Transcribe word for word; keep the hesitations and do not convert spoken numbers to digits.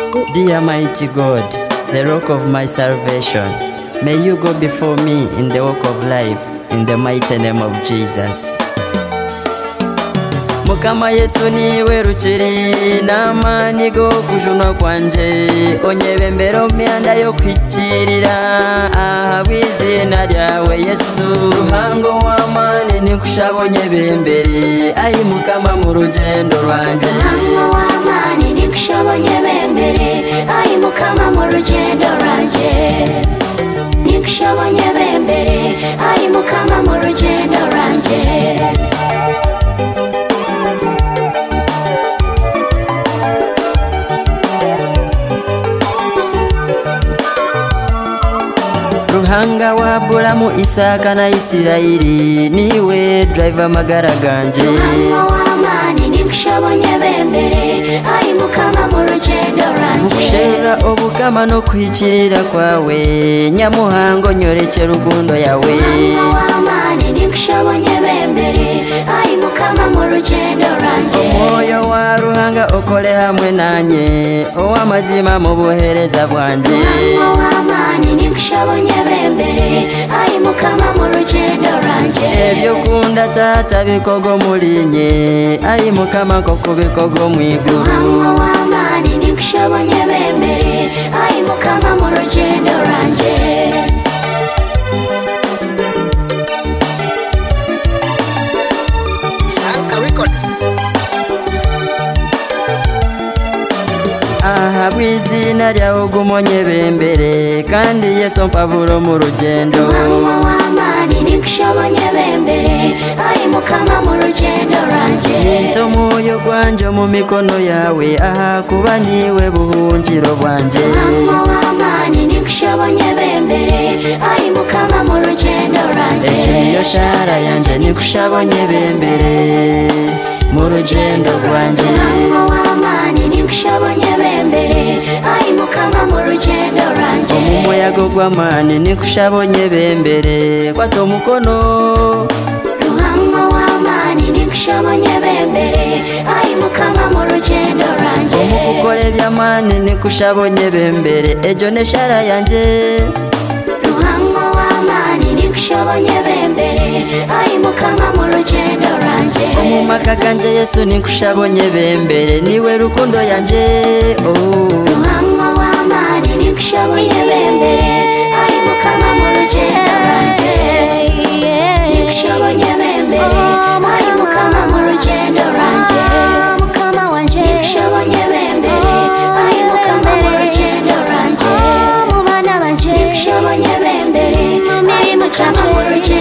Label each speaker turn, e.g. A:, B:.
A: Dear mighty God, the rock of my salvation, may you go before me in the walk of life, in the mighty name of Jesus. Mukama Yesu niwe rukiri n'amani go kujunwa kwanje, onyebembero myanda yo kwikirira ahabwa izina ryawe Yesu. Ruhango w'amani nikushabonye bembere, ayi Mukama mu rugendo rwanje.
B: Ruhango w'amani nikushabonye bembere, ayi Mukama mu rugendo rwanje. Nikushabonye bembere, ayi Mukama mu rugendo rwanje. Ruhanga wa Aburamu, Isaka na Isirayeli, niwe driver magara ganje. Ruhanga wa amani nikushabonye bembere, ayi Mukama mu rugendo rwanje.
A: Gushera obukama no kwikirira kwawe, Nyamuhango nyoreke rugundo yawe.
B: Ruhanga wa amani nikushabonye bembere, ayi Mukama mu rugendo rwanje.
A: Omoyo wa Ruhanga okole hamwe nanye, ow'amazima mu buhereza bwanje.
B: Ruhanga wa amani nikushabonye bembere, ayi Mukama mu rugendo rwanje.
A: Ebyo kunda tata bikogo mulinye, ayi Mukama koko bikogo mwiguru.
B: Ruhanga wa amani nikushabonye bembere, ayi Mukama mu rugendo rwanje.
A: Ahabwa izina ryawe gumonye bembere, kandi Yesu mpavuro mu rugendo.
B: Ruhanga wa amani nikushabonye bembere, ayi Mukama mu rugendo rwanje.
A: Nto moyo gwanje mu mikono yawe, aha kuba niwe buhungiro bwanje.
B: Ruhanga wa amani nikushabonye bembere, ayi Mukama mu rugendo rwanje.
A: Ekiyo shara yanje nikushabonye bembere, mu rugendo rwanje.
B: Ruhanga wa amani nikushabonye bembere, ayi Mukama mu rugendo rwanje.
A: Omuyago gw'amani nikushabonye bembere, kwata omukono.
B: Ruhanga wa amani nikushabonye bembere, ayi Mukama mu rugendo rwanje.
A: Omukukora eby'amani nikushabonye bembere, ejo neshara yanje.
B: Ruhanga wa amani nikushabonye bembere, ayi Mukama mu rugendo rwanje.
A: Omumaka ganje Yesu nikushabonye bembere, niwe rukundo yanje.
B: Ruhanga wa amani nikushabonye bembere, ayi Mukama mu rugendo rwanje. Nikushabonye bembere, ayi Mukama mu rugendo rwanje. Nikushabonye bembere, ayi Mukama mu rugendo rwanje. Nikushabonye bembere, ayi Mukama mu rugendo